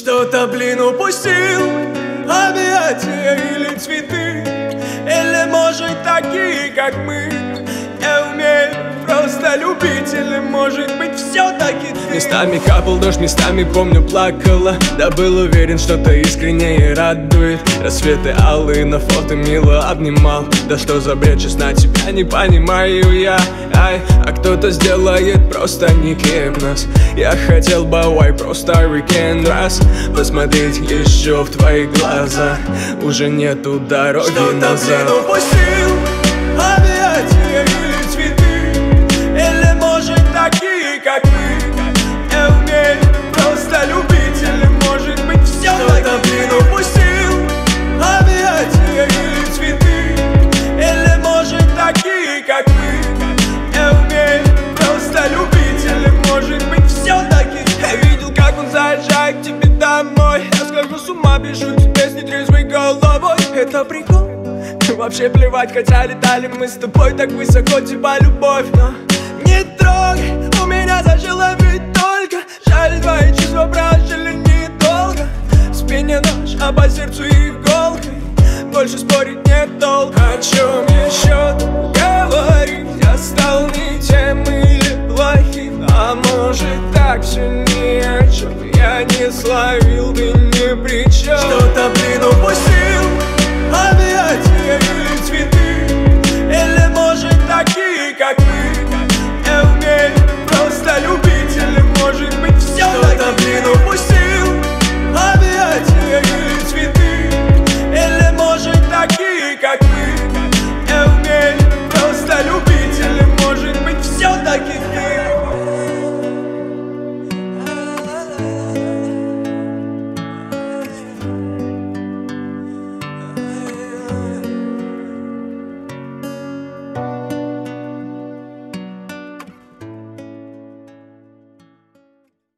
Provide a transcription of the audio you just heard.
Что-то, блин, упустил, объятия или цветы, или, может, такие, как мы. Я умею просто любить, или, может быть, все-таки ты. Местами капал дождь, местами, помню, плакала. Да был уверен, что-то искреннее радует. Рассветы алые на фото мило обнимал. Да что за бред, честно, тебя не понимаю я. Ай, а кто-то сделает просто никем нас. Я хотел бы, просто weekend раз посмотреть еще в твои глаза. Уже нету дороги назад. Что-то, блин, упустил, объятия или цветы, или, может, такие, как мы. Я умею просто любить, или, может быть, все. Что-то, блин, упустил, объятия или цветы, или, может, такие, как мы. Я умею просто любить, или, может быть, все-таки. Я видел, как он заезжает к тебе домой. Я схожу с ума, пишу тебе с нетрезвой головой. Это прикол? Вообще плевать, хотя летали мы с тобой так высоко, типа любовь. Но не трогай, у меня зажила ведь только. Жаль, твои чувства прожили недолго. В спине нож, а по сердцу иголкой. Больше спорить нет толка. О чем еще говорить? Я стал не тем или плохим, а может так все ни о чем. Я не словил, ты ни при чем. Что-то, блин, упустил.